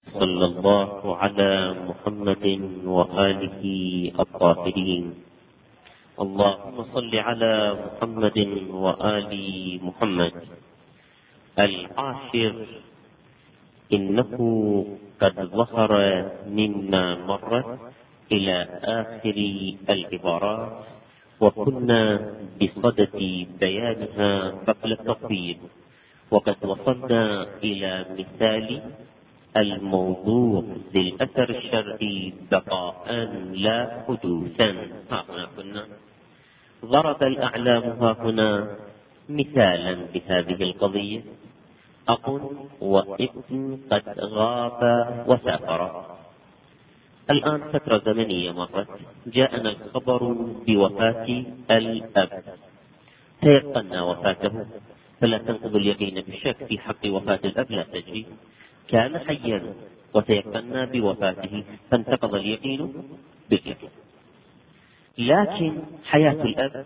صلى الله على محمد وآله الطاهرين. اللهم صل على محمد وآل محمد. العاشر: إنه قد ظهر مما مر إلى آخر العبارات، وكنا بصدد بيانها قبل التطبيق، وقد وصلنا إلى مثال الموضوع ذي الأثر الشرعي بقاء لا حدوثا. هنا كنا ضرب الأعلام هنا مثالا بهذه القضية. أقول: وابن قد غاب وسافر. الآن فترة زمنية مرت، جاءنا الخبر بوفاة الأب، تيقنا وفاته، فلا تنقض اليقين بالشك في حق وفاة الأب، لا تجري. كان حيا وتيقنا بوفاته فانتقض اليقين بالشك. لكن حياة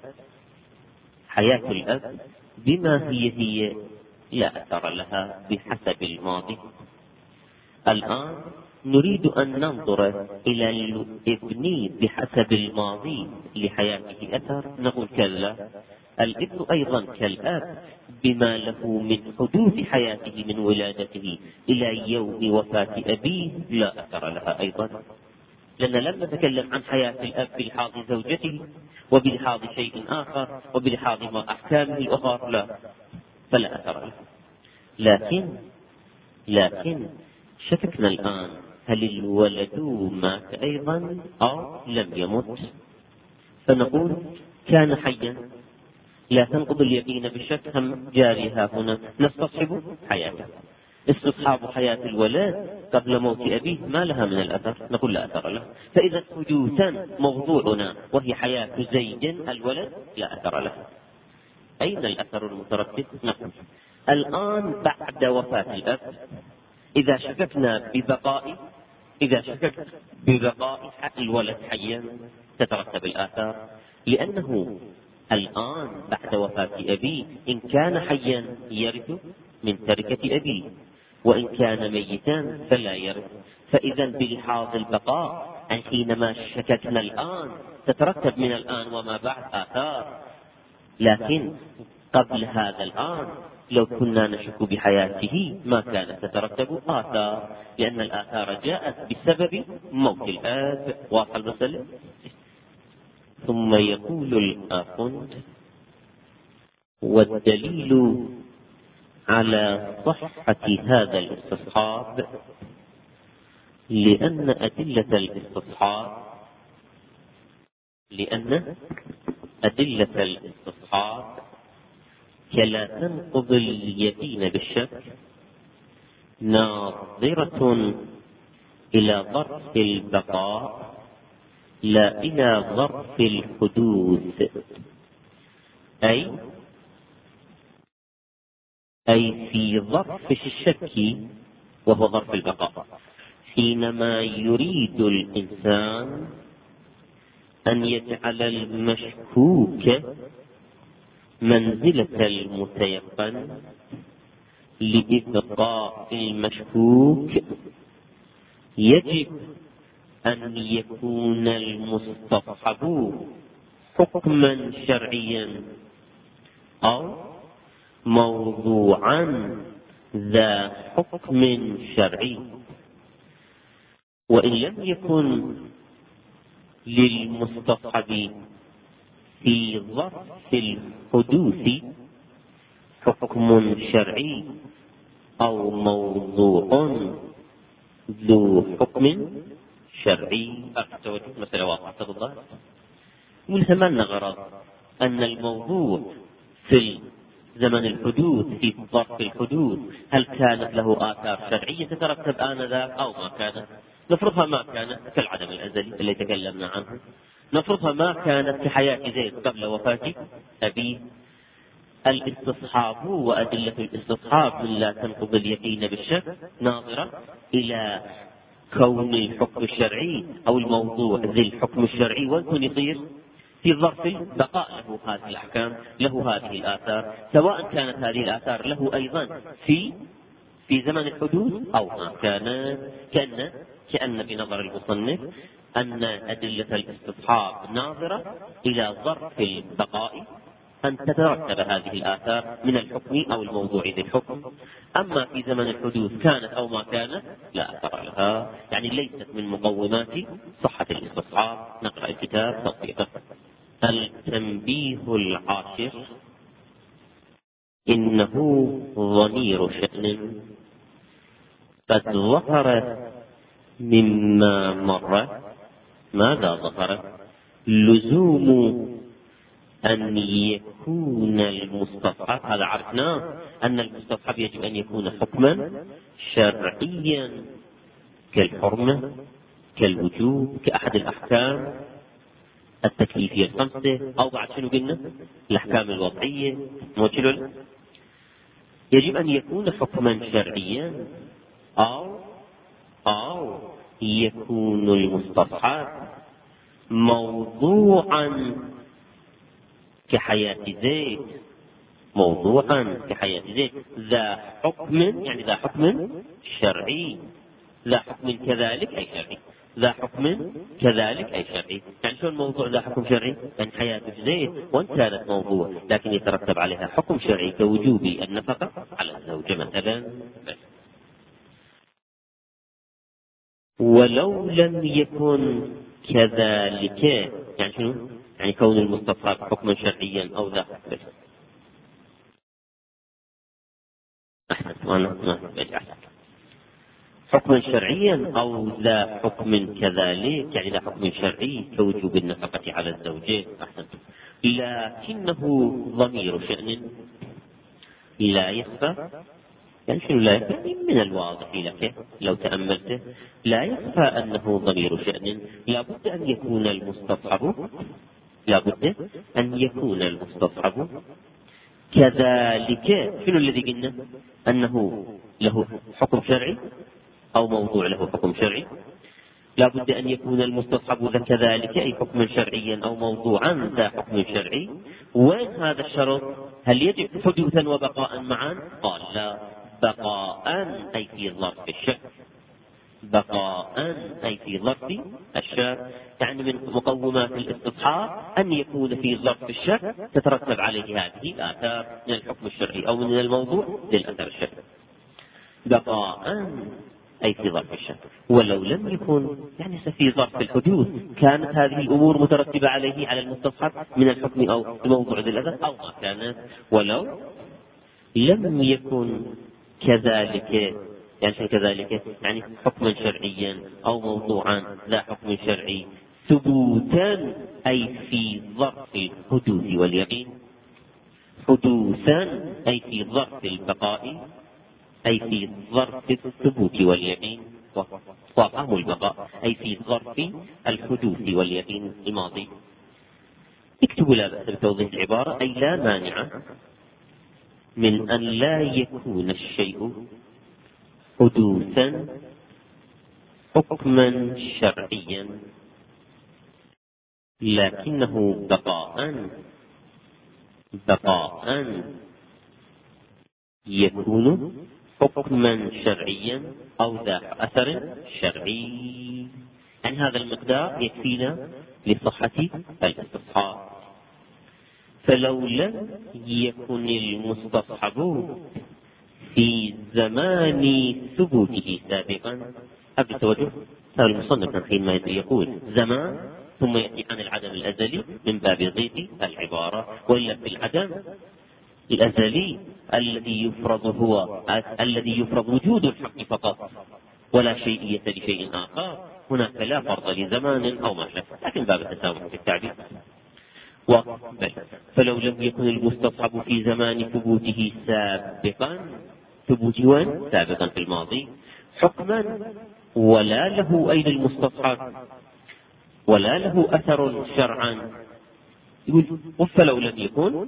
الأب بما هي لا أثر لها بحسب الماضي. الآن نريد أن ننظر إلى الابن بحسب الماضي لحياته أثر. نقول: كلا، الابن أيضا كالأب بما له من حدوث حياته من ولادته إلى يوم وفاة أبيه لا أثر لها أيضا، لأن لم نتكلم عن حياة الأب بلحاظ زوجته وبلحاظ شيء آخر وبلحاظ ما أحكامه الأخرى، لا، فلا أثر لها. لكن شككنا الآن: هل الولد مات أيضا أو لم يمت؟ فنقول: كان حيا، لا تنقض اليقين بالشك، هم جاريها هنا نستصحب حياته. استصحاب حياة الولد قبل موت أبيه ما لها من الأثر، نقول: لا أثر له. فإذا حدوثا موضوعنا وهي حياة زيد الولد لا أثر له. أين الأثر المترتب؟ نقول: الآن بعد وفاة الأب إذا شككت ببقاء الولد حيا تترتب الآثار، لأنه الآن بعد وفاة أبيه إن كان حيا يرث من تركة أبيه، وإن كان ميتا فلا يرث. فإذا بلحاظ البقاء حينما شككنا الآن تترتب من الآن وما بعد آثار. لكن قبل هذا الآن لو كنا نشك بحياته ما كانت تترتب آثار، لأن الآثار جاءت بسبب موت الآب. واضح المسألة؟ ثم يقول الآخوند: والدليل على صحة هذا الاستصحاب لأن أدلة الاستصحاب كلا تنقض اليقين بالشك ناظرة إلى ظرف البقاء لا إلى ظرف الحدوث، أي في ظرف الشك وهو ظرف البقاء. حينما يريد الإنسان أن يجعل المشكوك منزلة المتيقن لإبقاء المشكوك، يجب أن يكون المستصحب حكما شرعيا أو موضوعا ذا حكم شرعي. وإن لم يكن للمستصحب في ظرف الحدوث حكم شرعي أو موضوع ذو حكم شرعي. مسألة واضحة تفضل. ولثمن غرض أن الموضوع في زمن الحدوث في ظرف الحدوث هل كانت له آثار شرعية تترتب آنذاك أو ما كانت؟ نفرضها ما كانت كالعدم الأزلي اللي تكلمنا عنه، نفرضها ما كانت كحياة زيد قبل وفاة أبيه. الاستصحاب وأدلة الاستصحاب من لا تنقض اليقين بالشك ناظرة إلى كون الحكم الشرعي أو الموضوع ذي الحكم الشرعي ويكون يصير في ظرف البقاء له هذه الأحكام، له هذه الآثار، سواء كانت هذه الآثار له أيضا في في زمن الحدوث أو ما كانت، كأن بنظر المصنف أن أدلة الاستصحاب ناظرة إلى ظرف البقاء أن تترتب هذه الآثار من الحكم أو الموضوع ذي الحكم. أما في زمن الحدوث كانت أو ما كانت لا أثر لها، يعني ليست من مقومات صحة الاستصحاب. نقرأ الكتاب تطبيقه. التنبيه العاشر: إنه ضمير شأن قد ظهر مما مر. ماذا ظهر؟ لزوم أن يكون المستصحب، هذا عرفناه أن المستصحب يجب أن يكون حكما شرعيا كالحرمة كالوجوب كأحد الأحكام التكليفية الخمسة، أو بعد شنو قلنا؟ الأحكام الوضعية. موجل يجب أن يكون حكما شرعيا أو يكون المستصحب موضوعا كحياة زيد، موضوعا كحياة زيد ذا حكم، يعني ذا حكم شرعي، ذا حكم كذلك أي شرعي، ذا حكم كذلك أي شرعي. يعني شو الموضوع ذا حكم شرعي؟ يعني حياة زيد وإن كانت موضوع لكن يترتب عليها حكم شرعي كوجوب النفقة على الزوجة مثلا. ولو لم يكن كذلك، يعني شنو؟ يعني كون المستصحب حكما شرعيا أو ذا حكما شرعيا أو ذا حكم كذلك، يعني ذا حكم شرعي كوجوب النفقة على الزوجين. لكنه ضمير شأن لا يخفى. يعني شنو لا يخفى؟ يعني من الواضح لك لو تأملته لا يخفى أنه ضمير شأن. لابد أن يكون المستصحب، لابد أن يكون المستصحب كذلك. شنو الذي قلنا؟ أنه له حكم شرعي أو موضوع له حكم شرعي. لابد أن يكون المستصحب كذلك أي حكما شرعيا أو موضوعا ذا حكم شرعي. وين هذا الشرط؟ هل يجب حدوثا وبقاء معا؟ قال لا، بقاء أي في ظرف الشك، بقاء أي في ظرف الشك. يعني من مقومات الاستصحاب أن يكون في ظرف الشك تترتب عليه هذه الآثار من الحكم الشرعي أو من الموضوع للأثر الشرعي. بقاء أي في ظرف الشك. ولو لم يكن يعني في ظرف الحدوث كانت هذه الأمور مترتبة عليه على المستصحب من الحكم أو الموضوع ذي الأثر أو ما كانت. ولو لم يكن كذلك، يعني كذلك يعني حكما شرعيا أو موضوعا ذا حكم شرعي ثبوتا أي في ظرف الحدوث واليقين، حدوثا أي في ظرف البقاء أي في ظرف الثبوت واليقين، وفهم البقاء أي في ظرف الحدوث واليقين الماضي. اكتبوا لا بأس بتوضيح العبارة: أي لا مانع من أن لا يكون الشيء حدوثا حكما شرعيا لكنه بقاء يكون حكما شرعيا أو ذا أثر شرعي. يعني هذا المقدار يكفينا لصحة الاستصحاب. فلو لم يكن المستصحب في زمان ثبوته سابقا، قبل توجه المصنف حينما يقول زمان ثم يأتي عن العدم الأزلي من باب ضيق العبارة، وإلا في العدم الأزلي الذي يفرض وجود الحق فقط ولا شيئية لشيء آخر، هناك لا فرض لزمان أو ما شابه، لكن باب التسامح في التعبير. فلو لم يكن المستصحب في زمان ثبوته سابقا، ثبوته وين؟ سابقا في الماضي، حكما ولا له أي المستصحب ولا له أثر شرعا، يقول فلو لم يكن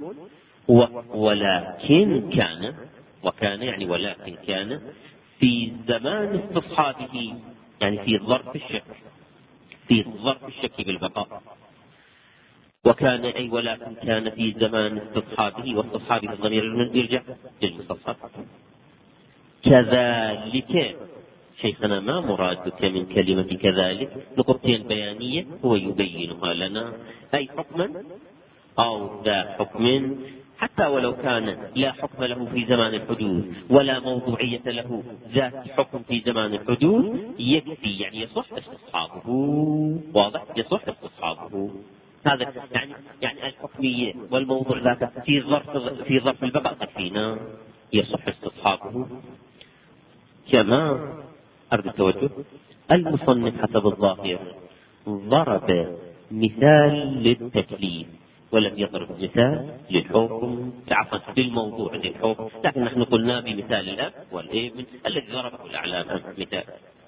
ولكن كان، وكان يعني ولكن كان في زمان استصحابه، يعني في ظرف الشك، في ظرف الشك بالبقاء. وكان أي ولكن كان في زمان استصحابه، واستصحابه الضمير يرجع للمستصحب. كذلك. شيخنا ما مرادك من كلمة كذلك؟ نقطتين بيانية هو يبينها لنا، أي حكما أو ذا حكم، حتى ولو كان لا حكم له في زمان الحدوث ولا موضوعية له ذات حكم في زمان الحدوث، يكفي يعني يصح استصحابه. واضح؟ يصح استصحابه. هذا يعني الحكمية والموضوع ذاك في ظرف البقاء تكفينا، يصح استصحابه. كما أرد التوجه، المصنف حسب الظاهر ضرب مثال للتكليف ولم يضرب مثال للحكم، عفوا للموضوع للحكم، لكن نحن قلنا بمثال الأب والابن الذي ضربه الأعلام مثال.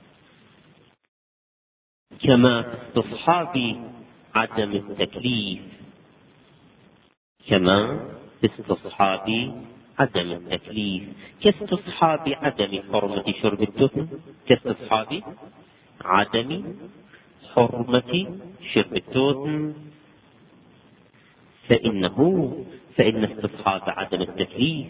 كما في استصحاب عدم التكليف، كما في استصحاب عدم التكليف، كاستصحاب عدم حرمة شرب التثم، كاستصحاب عدم حرمة شرب التثم، فإن استصحاب عدم التكليف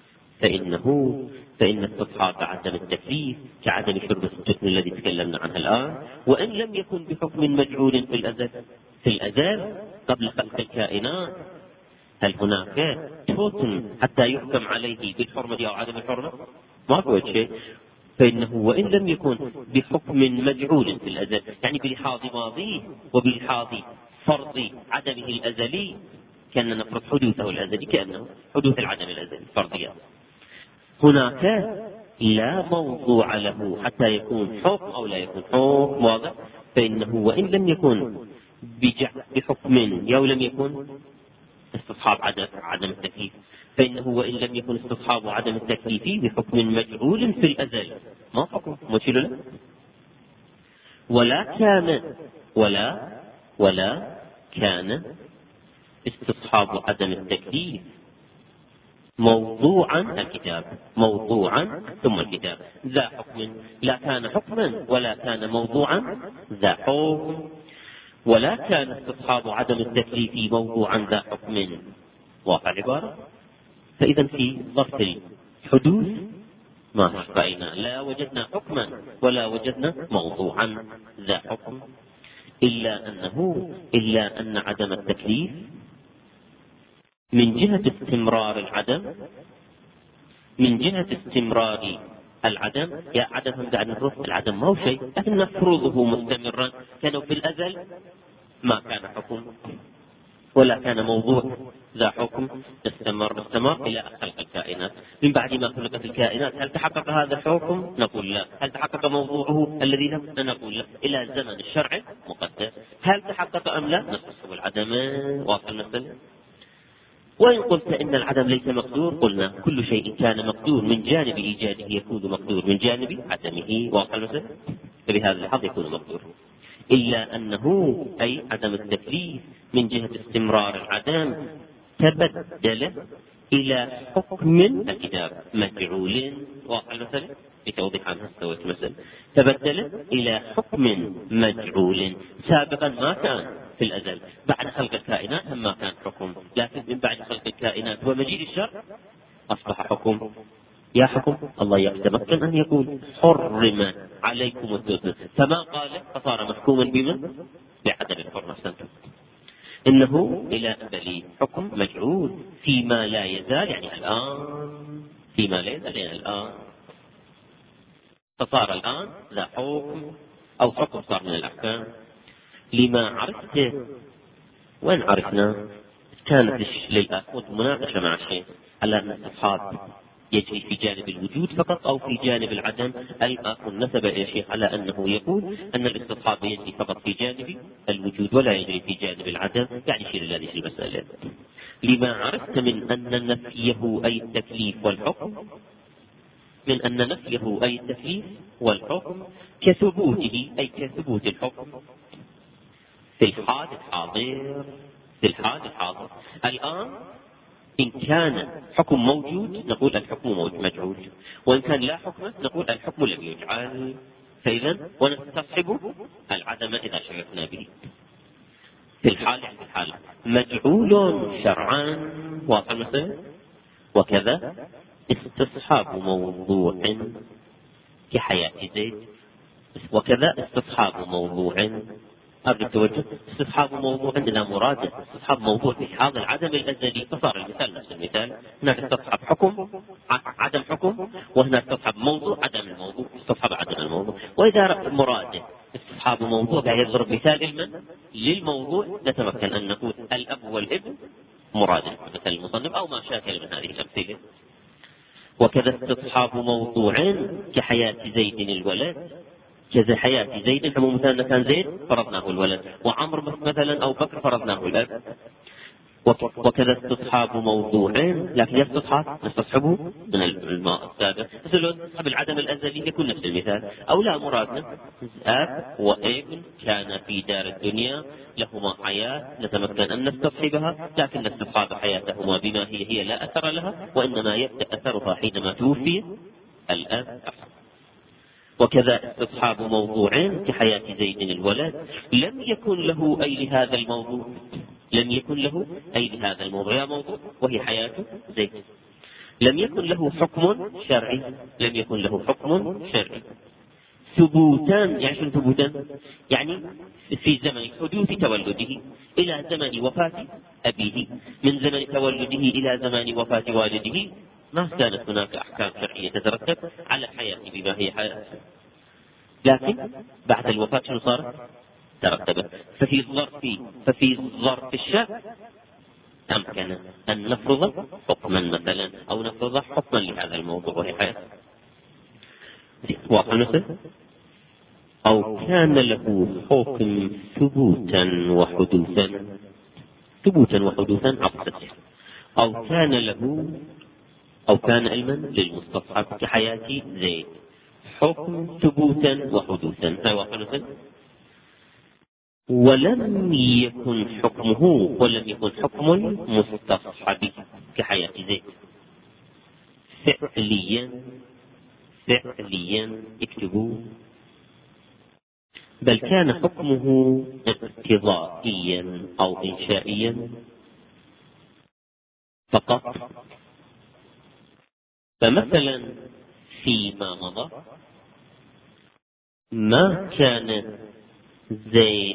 فإن استصحاب عدم التكليف كعدم شرب التثم الذي تكلمنا عنه الآن، وإن لم يكن بحكم مجعول في الأزل قبل خلق الكائنات. هل هناك تثم حتى يحكم عليه بالحرمة أو عدم الحرمة؟ ما هو شيء. فإنه وإن لم يكن بحكم مجعول في الأزل، يعني بلحاظ ماضيه وبلحاظ فرض عدمه الأزلي، كأننا نفرض حدوثه الأزلي كأنه حدوث العدم الأزلي فرضيات، هناك لا موضوع له حتى يكون حكم أو لا يكون حكم. واضح؟ فإنه وإن لم يكن بحكم أو لم يكن استصحاب عدم التكليف، فإنه وإن لم يكن استصحاب عدم التكليف بحكم مجعول في الأزل، ما حكم مشيل له، ولا كان استصحاب عدم التكليف موضوعا الكتاب، موضوعا ثم الكتاب ذا حكم، لا كان حكما ولا كان موضوعا ذا حكم، ولا كان استصحاب عدم التكليف موضوعا ذا حكم. واضح العبارة؟ فإذا في ظرف الحدوث ما رأينا، لا وجدنا حكما ولا وجدنا موضوعا ذا حكم، إلا أن عدم التكليف من جهة استمرار العدم، يا عدم هم قاعد نفرض العدم ما هو شيء، لكن نفرضه مستمرا، كانوا في الأزل ما كان حكم ولا كان موضوع ذا حكم، استمر إلى خلق الكائنات. من بعد ما خلقت الكائنات هل تحقق هذا الحكم؟ نقول لا. هل تحقق موضوعه الذي له؟ نقول لا. إلى زمن الشرع مقدس. هل تحقق أم لا؟ نستصحب العدم. واصل مثلا. وإن قلت إن العدم ليس مقدور، قلنا كل شيء كان مقدور من جانب إيجاده يكون مقدور من جانب عدمه. واصل مثلا. فبهذا الحظ يكون مقدور، إلا أنه أي عدم التكليف من جهة استمرار العدم تبدل إلى حكم الكتاب مجعول. واقع مثلا لتوضيح عنها استويت مثلا، تبدل إلى حكم مجعول. سابقا ما كان في الأزل، بعد خلق الكائنات ما كان حكم، لكن من بعد خلق الكائنات ومجيء الشرع أصبح حكم. يا حكم الله يتمكن أن يقول حرم عليكم التثم، فما قال فصار محكوما بمن؟ بعدم الحرمة. إنه إلى أبد حكم مجعول فيما لا يزال، يعني الآن، فيما لا يزال يعني الآن، فصار الآن ذا حكم أو حكم صار من الأحكام. لما عرفت وين عرفنا؟ كانت للأخوة مناقشة مع الشيخ على أن الاستصحاب يجري في جانب الوجود فقط أو في جانب العدم. الأخ نسب إلى الشيخ على أنه يقول أن الاستصحاب يجري فقط في جانب الوجود ولا يجري في جانب العدم، يعني شيء لهذه المسألة. لما عرفت من أن نفيه أي التكليف والحكم كثبوته أي كثبوت الحكم في الحال الحاضر. الآن إن كان حكم موجود نقول الحكم مجعول، وإن كان لا حكم نقول الحكم لم يجعل. فإذا ونستصحب العدم إذا شرفنا به. في الحال مجعول شرعا، واضح مثلا، وكذا استصحاب موضوع كحياة زيد، وكذا استصحاب موضوع قبل التوجه، استصحاب موضوع إلى مراده، استصحاب موضوع في حال العدم الأزلي، فصار المثال نفس المثال، هناك استصحاب حكم عدم حكم، وهناك استصحاب موضوع عدم الموضوع، استصحاب عدم الموضوع. وإذا مراده استصحاب موضوع قاعد يضرب مثال للموضوع، نتمكن أن نقول الأب والابن مراده مثل المصنف أو ما شاكل من هذه الأمثلة. وكذا استصحاب موضوع كحياة زيد الولد، كذا حياة زيد، حمو مثلا كان زيد فرضناه الولد، وعمر مثلا أو بكر فرضناه الأب. وكذا استصحاب موضوع، لكن نستصحبه من الماء السابق، مثل استصحاب العدم الأزلي يكون نفس المثال. أو لا مرادنا أب وابن كان في دار الدنيا لهما حياة، نتمكن أن نستصحبها، لكن استصحاب حياتهما بما هي لا أثر لها، وإنما يبدأ أثرها حينما توفي الأب. وكذا استصحاب موضوع كحياة زيد الولد، لم يكن له أي لهذا الموضوع، لم يكن له أي لهذا الموضوع، يا موضوع وهي حياة زيد، لم يكن له حكم شرعي، لم يكن له حكم شرعي. ثبوتان، يعني شنو ثبوتان؟ يعني في زمن حدوث تولده إلى زمن وفاة أبيه، من زمن تولده إلى زمن وفاة والده ما كانت هناك أحكام شرعية تترتب على الحياة بما هي حياة، لكن بعد الوفاة شنو صار؟ ترتبت. ففي ظرف الشك أمكن أن نفرض حكما مثلا، أو نفرض حكما لهذا الموضوع وهي حياة. واضح المثل؟ أو كان له حكم ثبوتا وحدوثا، ثبوتا وحدوثا عكس، أو كان علما للمستصحب كحياة زيد، حكم ثبوتا وحدوثا. واضح المثل؟ ولم يكن حكم المستصحب كحياة زيد فعليا اكتبوا، بل كان حكمه اقتضائيا أو إنشائيا فقط. فمثلا فيما مضى ما كان زيد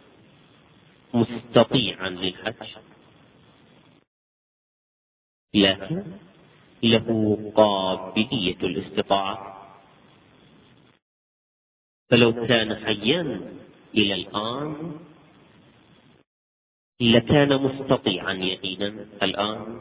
مستطيعا للحج، لكن له قابلية الاستطاعة، فلو كان حيا إلى الآن لكان مستطيعا يقينا الآن،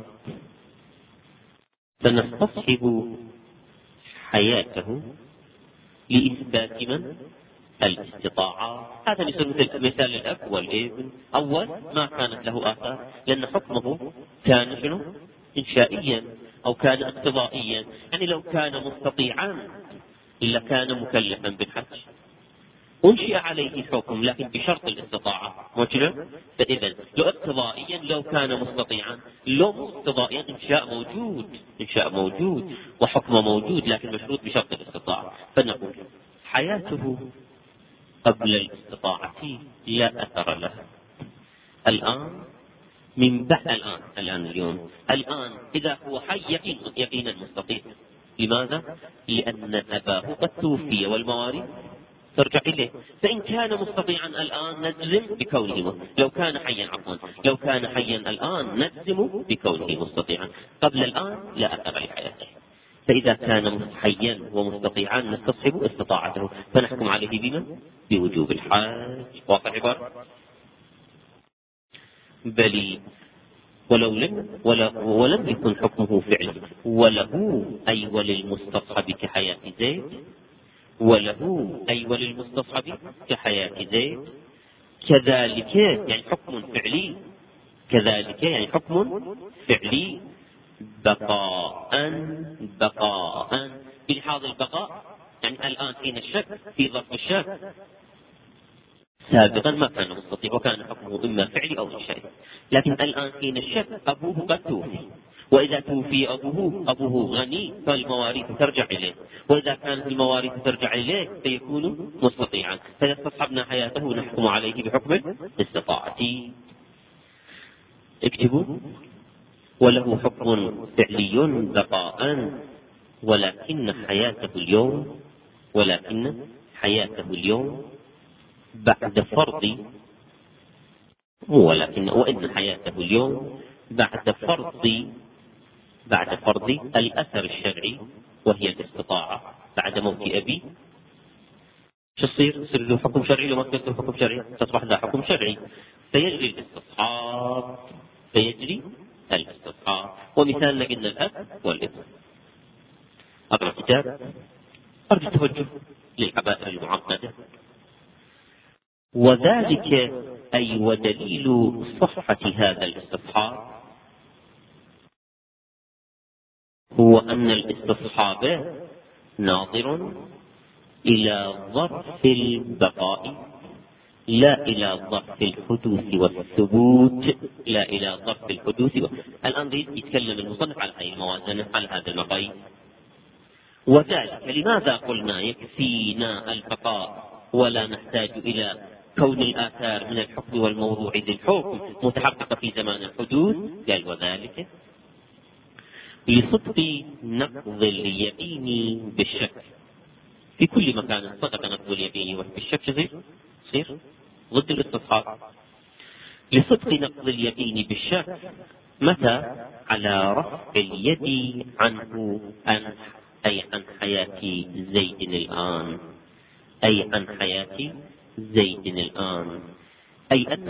فنستصحب حياته لإثبات من؟ الاستطاعة. هذا مثال الأب والابن، أول ما كانت له آثار، لأن حكمه كان شنو؟ إنشائيا أو كان اقتضائيا، يعني لو كان مستطيعا لكان مكلفا بالحج، أنشئ عليه حكم لكن بشرط الاستطاعة، وجه. فإذا لو اقتضائيا لو كان مستطيعا، لو مو اقتضائيا إنشاء موجود وحكم موجود، لكن مشروط بشرط الاستطاعة. فنقول حياته قبل الاستطاعة لا أثر لها. الآن من بعد اليوم إذا هو حي يقينا مستطيع. لماذا؟ لأن أباه قد توفي والمواريث ترجع إليه، فإن كان مستطيعا الآن نجزم بكونه، لو كان حيا الآن نجزم بكونه مستطيعا، قبل الآن لا أثر لحياته. فإذا كان حيا ومستطيعا نستصحب استطاعته، فنحكم عليه بمن؟ بوجوب الحج. واضح عبارة؟ بل ولم يكن حكمه فعلا، وله أي وللمستصحب كحياة زيد، كذلك يعني حكم فعلي، بقاء بلحاظ البقاء، يعني الآن حين الشك في ظرف الشك، سابقا ما كان مستطيع وكان حكمه إما فعلي أو إنشائي، لكن الآن حين الشك أبوه قد توفي، وإذا توفي أبوه غني فالمواريث ترجع إليه، وإذا كانت المواريث ترجع إليه فيكون مستطيعا، فإذا استصحبنا حياته نحكم عليه بحكم الاستطاعة. اكتبوا. وله حكم فعلي بقاء، ولكن حياته اليوم بعد فرض وإن حياته اليوم بعد فرض الأثر الشرعي وهي الاستطاعة بعد موت أبيه. شو يصير له حكم شرعي؟ لو ما تصير له حكم شرعي تصبح له حكم شرعي، فيجري الاستصحاب. ومثال لقينا الأب والابن. أقرأ الكتاب، أرجو التوجه للعبائر المعقدة. وذلك أي ودليل صحة هذا الاستصحاب هو أن الاستصحاب ناظر إلى ظرف البقاء لا إلى ظرف الحدوث والثبوت. الآن يتكلم المصنف على هذه الموازنة، على هذا المقاييس. وذلك لماذا قلنا يكفينا البقاء ولا نحتاج إلى كون الآثار من الحكم والموضوع ذي الحكم متحققة في زمان الحدوث؟ قال وذلك لصدق نقض اليقين بالشك. في كل مكان صدق نقض اليقين بالشك يصير ضد الاستصحاب. لصدق نقض اليقين بالشك متى؟ على رفع اليد عنه أي عن حياة زيد الآن. أي أن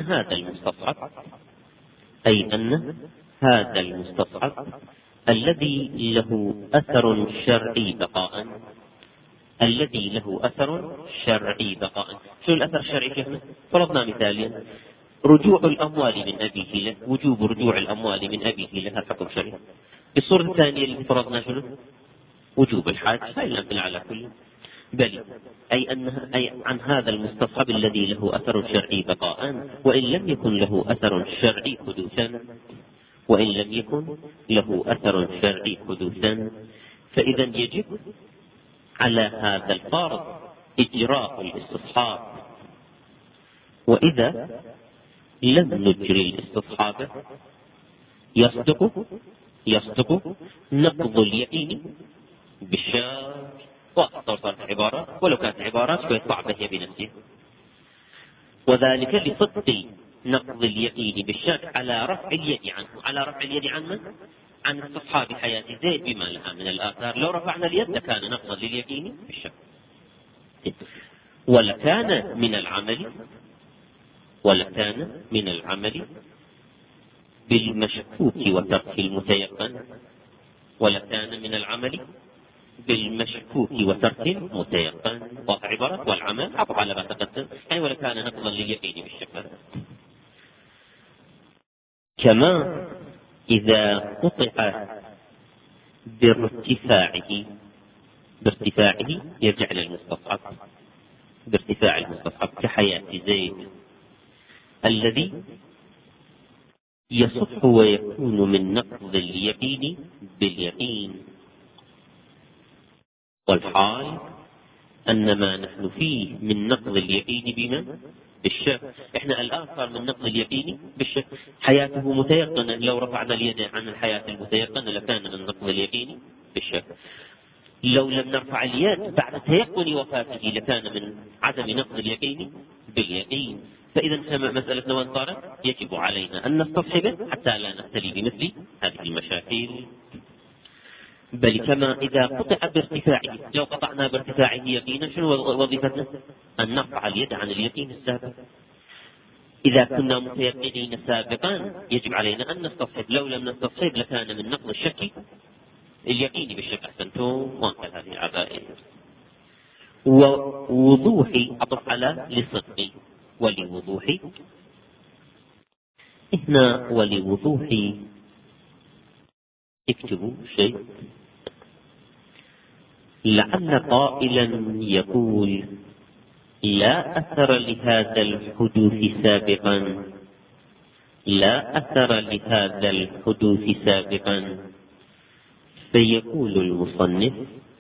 هذا المستصحب الذي له أثر شرعي بقاء. شو الأثر الشرعي شيخنا؟ فرضنا مثالين، وجوب رجوع الأموال من أبيه له حكم شرعي. بالصورة الثانية اللي فرضنا شنو؟ وجوب الحاج، هاي الأمثلة على كل. بل أي عن هذا المستصحب الذي له أثر شرعي بقاء وإن لم يكن له أثر شرعي حدوثا. فإذا يجب على هذا الفرض إجراء الاستصحاب، وإذا لم نجري الاستصحاب يصدق نقض اليقين بالشك. واختصر صارت عبارات، ولو كانت عبارات شوية صعبة هي بنفسها. وذلك لصدق نقض اليقين بالشك على رفع اليد عنه عن استصحاب حياة زيد بما لها من الآثار. لو رفعنا اليد لكان نقضا لليقين بالشك، ولكان من العمل بالمشكوك وترك المتيقن. واضح عبارة والعمل عطف على ما تقدم، يعني ولكان نقضا لليقين بالشك. كما إذا قطع بارتفاعه يرجع للمستصحب، بارتفاع المستصحب كحياة زيد الذي يصح ويكون من نقض اليقين باليقين. والحال أن ما نحن فيه من نقض اليقين بالشك. احنا الآن صار من نقض اليقين بالشك، حياته متيقنة. لو رفعنا اليد عن الحياة المتيقنة لكان من نقض اليقين بالشك. لو لم نرفع اليد بعد تيقن وفاته لكان من عدم نقض اليقين باليقين. فإذا مسألة وين صارت؟ يجب علينا أن نستصحبه حتى لا نبتلي بمثل هذه المشاكل. بل كما إذا قطع بارتفاعه، لو قطعنا بارتفاعه يقينا شنو وظيفتنا؟ أن نرفع اليد عن اليقين السابق. إذا كنا متيقنين سابقا يجب علينا أن نستصحب. لو لم نستصحب لكان من نقض الشك اليقين بالشك. أحسنتم، وانقل هذه العبائر. ووضوح عطف على لصدق ولوضوح. هنا ولوضوح اكتبوا شيء. لعل قائلا يقول لا أثر لهذا الحدوث سابقا، فيقول المصنف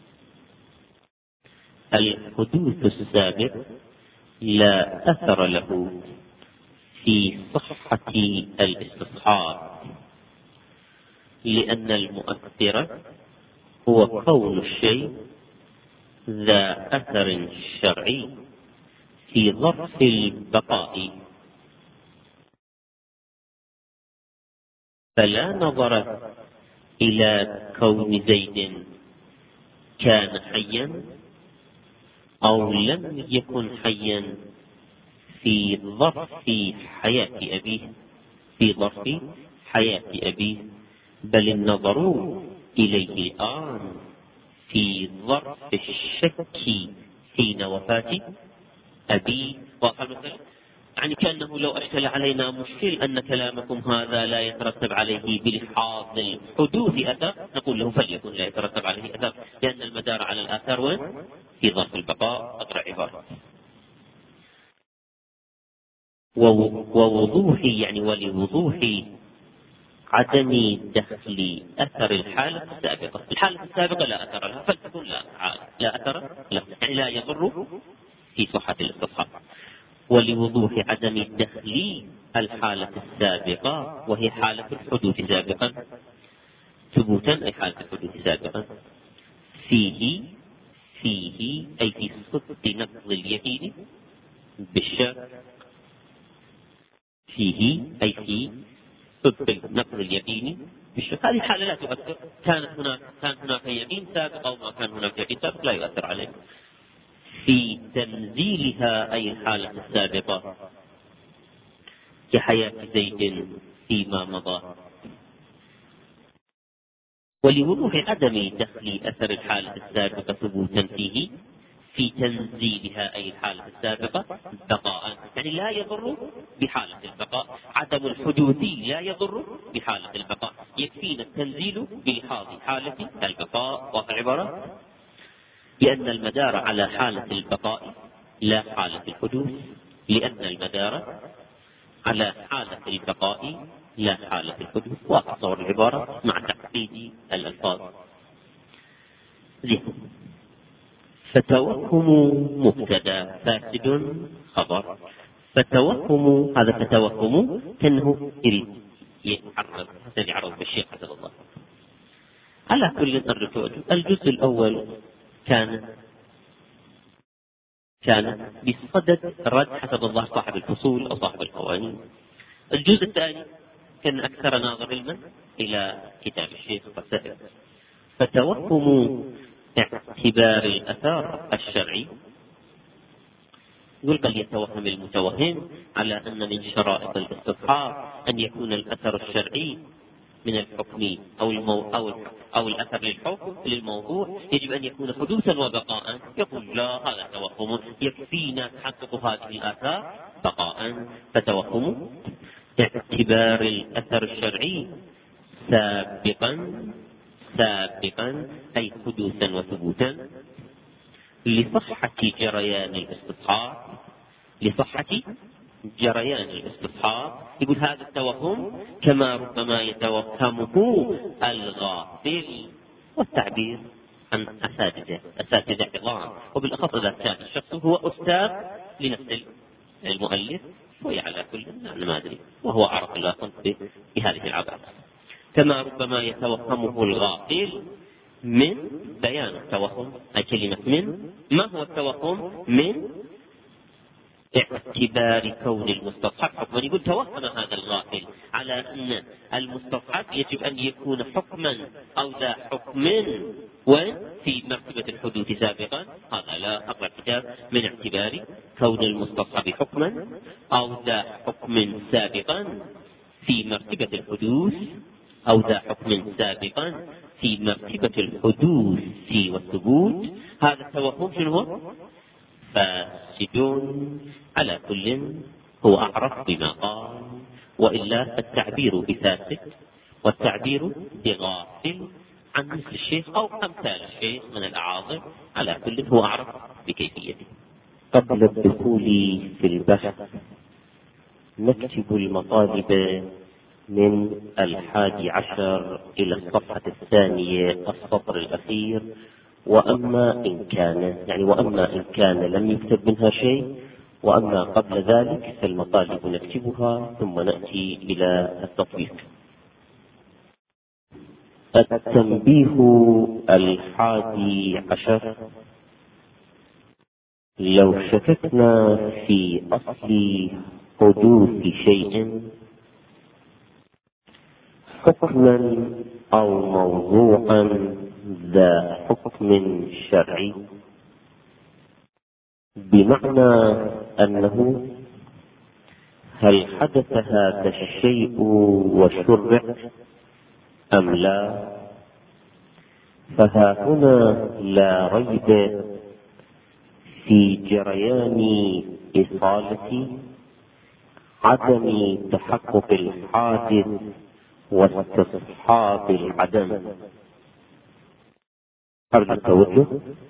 الحدوث السابق لا أثر له في صحة الاستصحاب، لأن المؤثر هو كون الشيء ذا أثر شرعي في ظرف البقاء، فلا نظر إلى كون زيد كان حيا أو لم يكن حيا في ظرف حياة أبيه، بل النظر إليه الآن في ظرف الشك حين وفاة أبيه. يعني كأنه لو أشكل علينا مشكل أن كلامكم هذا لا يترتب عليه بلحاظ الحدوث أثر، نقول له فليكن لا يترتب عليه أثر، لأن المدار على الآثار وين؟ في ظرف البقاء. أقرأ عبارة: ووضوح يعني ولوضوح عدم دخل أثر الحالة السابقة لا أثر لها، فلتكن لا أثر لها، يعني لا يضر في صحة الاستصحاب. ولوضوح عدم دخل الحالة السابقة وهي حالة الحدوث سابقا ثبوتا، أي حالة الحدوث سابقا فيه أي في صدق نقض اليقين بالشك، فيه أي في صدق نقض اليقين بالشك. هذه الحالة لا تؤثر، كان هناك يقين سابق أو ما كان هناك يقين سابق لا يؤثر عليه. في تنزيلها أي الحالة السابقة كحياة زيد فيما مضى. ولوضوح عدم دخل أثر الحالة السابقة ثبوتا فيه في تنزيلها أي الحالة السابقة بقاء، يعني لا يضر بحالة البقاء، عدم الحدوث لا يضر بحالة البقاء، يكفينا التنزيل بلحاظ حالة البقاء. وفي العبارة: لأن المدار على حالة البقاء لا حالة الحدوث، لأن المدار على حالة البقاء لا حالة الحدوث. وأتصور العبارة مع تعقيد الألفاظ. فتوهم مبتدا فاسد خبر. فتوهم، هذا فتوهم كأنه يريد يعرض بالشيء حسب الله. على كل الجزء الأول كان بصدد رد حسب الله صاحب الفصول أو صاحب القوانين. الجزء الثاني كان أكثر ناظر علما إلى كتاب الشيخ والسائر. فتوهم اعتبار الأثار الشرعي، يقول قد يتوهم المتوهم على أن من شرائط الاستصحاب أن يكون الأثر الشرعي من الحكم أو الأثر للحكم للموضوع يجب أن يكون حدوثا وبقاء. يقول لا، هذا توهم، يكفينا تحقق هذه الآثار بقاء. فتوهم اعتبار الأثر الشرعي سابقا أي حدوثا وثبوتا لصحة جريان الاستصحاب. يقول هذا التوهم كما ربما يتوهمه الغافل، والتعبير عن أساتذة عظام، وبالأخص إذا كان الشخص هو أستاذ لنفس المؤلف، وعلى كل ما أدري، وهو أعرف الله بهذه العبارة. كما ربما يتوهمه الغافل من بيان التوهم، أي كلمة من. ما هو التوهم؟ من اعتبار كون المستصحب حكما. يقول توهم هذا الغافل على أن المستصحب يجب أن يكون حكما أو ذا حكم وفي مرتبة الحدوث سابقا. هذا لا أقرأ كتاب من اعتبار كون المستصحب حكما أو ذا حكم سابقا في مرتبة الحدوث أو ذا حكم سابقا في مرتبة الحدوث والثبوت. هذا التوهم شنو هو؟ فاسدون. على كل هو أعرف بما قال، وإلا التعبير بفاسد والتعبير بغافل عن مثل الشيخ أو أمثال الشيخ من الأعاظم، على كل هو أعرف بكيفيته. قبل الدخول في البحث نكتب المطالب من 11 إلى الصفحة الثانية السطر الأخير. وأما إن كان لم يكتب منها شيء، وأما قبل ذلك فالمطالب نكتبها ثم نأتي إلى التطبيق. التنبيه 11. لو شككنا في أصل حدوث شيء حكما أو موضوعا ذا حكم شرعي، بمعنى أنه هل حدث هذا الشيء وشرع أم لا، فها هنا لا ريب في جريان إصالة عدم تحقق الحادث واستصحاب العدم. أرجو التوجه.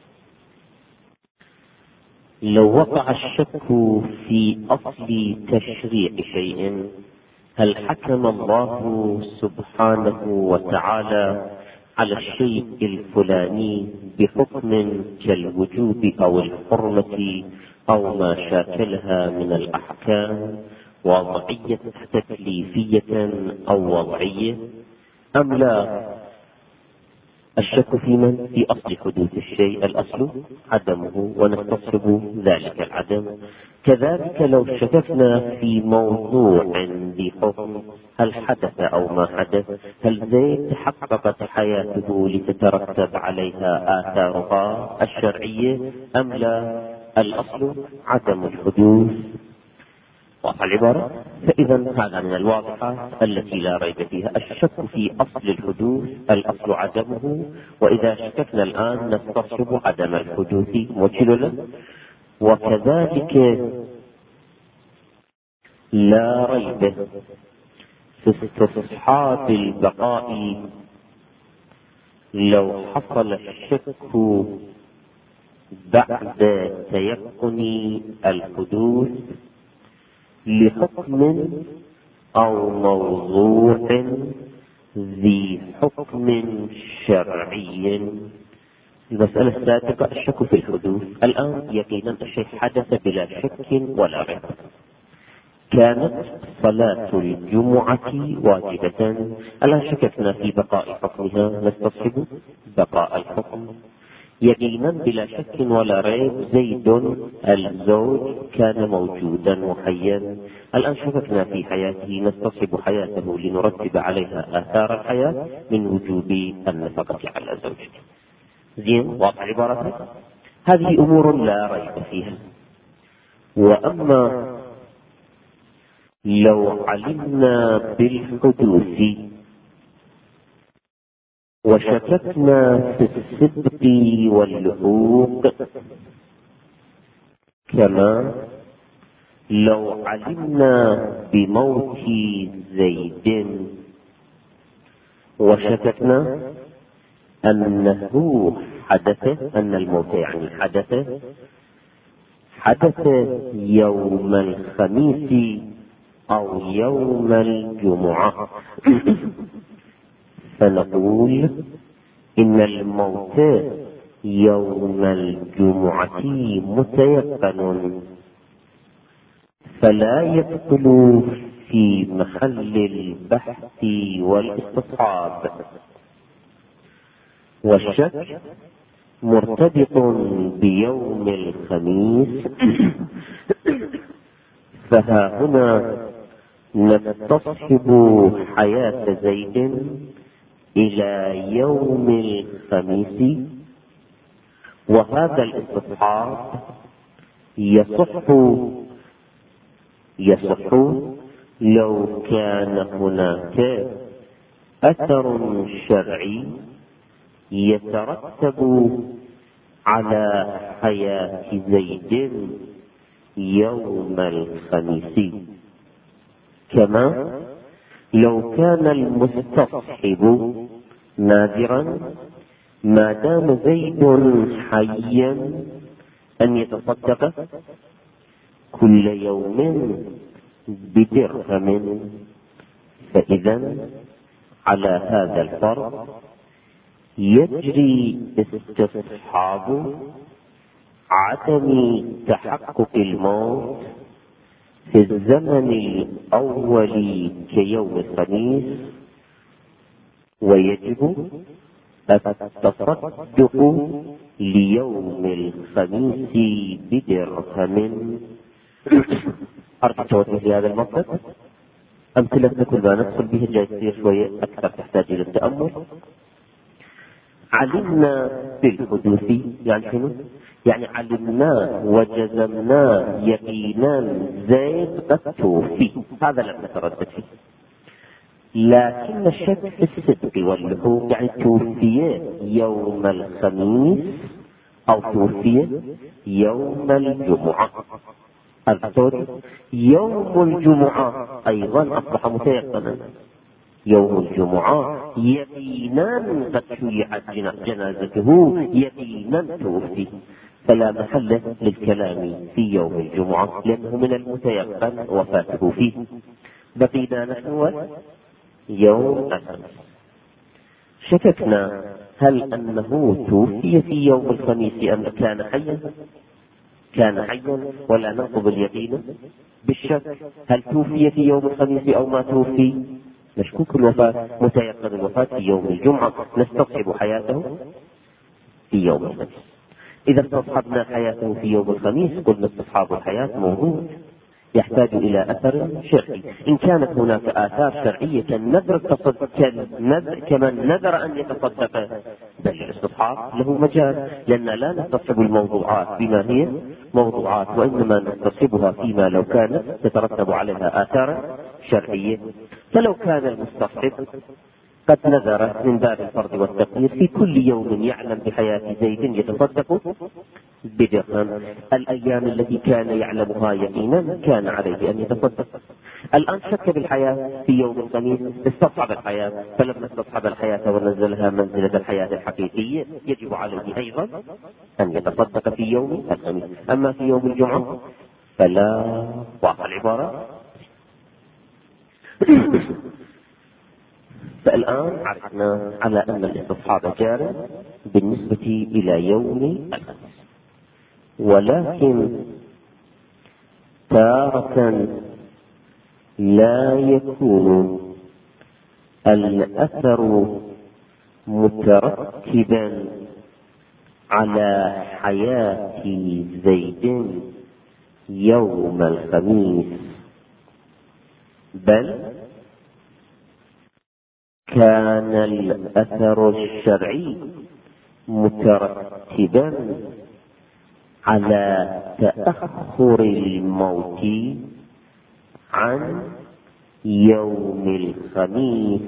لو وقع الشك في أصل تشريع شيء، هل حكم الله سبحانه وتعالى على الشيء الفلاني بحكم كالوجوب أو الحرمة أو ما شاكلها من الأحكام، وضعية تكليفية أو وضعية، أم لا؟ الشك في من؟ في أصل حدوث الشيء، الأصل عدمه ونستصحب ذلك العدم. كذلك لو شككنا في موضوع ذي حكم، هل حدث أو ما حدث، هل زيد تحققت حياته لتترتب عليها آثارها الشرعية أم لا؟ الأصل عدم الحدوث. واضح العبارة؟ فإذا هذا من الواضحات التي لا ريب فيها. الشك في أصل الحدوث الأصل عدمه، وإذا شككنا الآن نستصحب عدم الحدوث. موجه له. وكذلك لا ريب في استصحاب البقاء لو حصل الشك بعد تيقن الحدوث لحكم أو موضوع ذي حكم شرعي. المسألة السابقة الشك في الحدوث، الآن يقينا الشيء حدث بلا شك ولا ريب. كانت صلاة الجمعة واجبة، الآن شككنا في بقاء حكمها، نستصحب بقاء الحكم. يقينا بلا شك ولا ريب زيد الزوج كان موجودا وحيا، الآن شككنا في حياته، نستصحب حياته لنرتب عليها آثار الحياة من وجوب النفقة على زوجته. زين، واضح عبارة؟ هذه أمور لا ريب فيها. وأما لو علمنا بالحدوث وشككنا في الصدق واللحوق، كما لو علمنا بموت زيد وشككنا أنه حدث، أن الموت يعني حدث يوم الخميس أو يوم الجمعة، فنقول إن الموت يوم الجمعة متيقن، فلا يدخل في محل البحث والاستصحاب. والشك مرتبط بيوم الخميس، فها هنا نستصحب حياة زيد إلى يوم الخميس، وهذا الاستصحاب يصح لو كان هناك أثر شرعي يترتب على حياة زيد يوم الخميس، كما لو كان المستصحب نادرا ما دام زيد حيا أن يتصدق كل يوم بدرهم، فإذا على هذا الفرض يجري استصحاب عدم تحقق الموت في الزمن الأول كيوم الخميس، ويجب التصدق ليوم الخميس بدرهم. أرجو التوجه لهذا المطلب. أمثلة كل ما ندخل به جاي يصير شوية أكثر تحتاج إلى التأمل. علمنا بالحدوث يعني شنو؟ يعني علمنا وجزمنا يقينا زيد قد توفي، هذا لم نتردد فيه. لكن الشك في الصدق واللحوق، يعني توفي يوم الخميس أو توفي يوم الجمعة. يوم الجمعة أيضا أصبح متيقنا، يوم الجمعة يقينا قد شيعت جنازته، يقينا توفي، فلا محل للكلام في يوم الجمعة لأنه من المتيقن وفاته فيه. بقينا نحن يوم الخميس. شككنا هل أنه توفي في يوم الخميس أم كان حيا؟ كان حيا ولا ننقض اليقين بالشك. هل توفي في يوم الخميس أو ما توفي؟ مشكوك الوفاة، متيقن الوفاة في يوم الجمعة، نستصحب حياته في يوم الخميس. إذا استصحبنا حياته في يوم الخميس قلنا استصحاب الحياة موجود، يحتاج إلى أثر شرعي. إن كانت هناك آثار شرعية كمن نذر أن يتصدق، بل الاستصحاب له مجال، لأن لا نستصحب الموضوعات بما هي موضوعات، وإنما نستصحبها فيما لو كانت تترتب عليها آثار شرعية. فلو كان المستصحب قد نذر من باب الفرض والتقدير في كل يوم يعلم بحياة زيد يتصدق بدرهم، الأيام التي كان يعلمها يقينا كان عليه أن يتصدق. الآن شك بالحياة في يوم الخميس، استصحب الحياة، فلما استصحب الحياة ونزلها منزلة الحياة الحقيقية يجب عليه أيضا أن يتصدق في يوم الخميس. أما في يوم الجمعة فلا. واضح العبارة؟ فالآن عرفنا على أن الاستصحاب جار بالنسبة إلى يوم الخميس، ولكن تارة لا يكون الأثر مترتبا على حياة زيد يوم الخميس، بل كان الأثر الشرعي مترتبا على تأخر الموت عن يوم الخميس،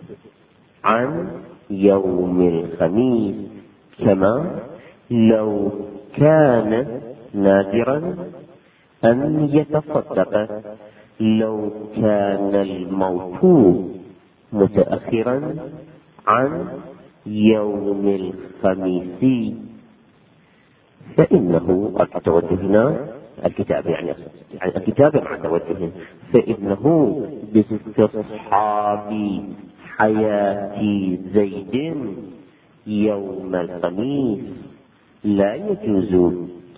كما لو كان نادرا أن يتصدق، لو كان الموت متأخرا عن يوم الخميس فإنه التوجه الكتاب، يعني الكتاب مع توجه، فإنه باستصحاب حياة زيد يوم الخميس لا يجوز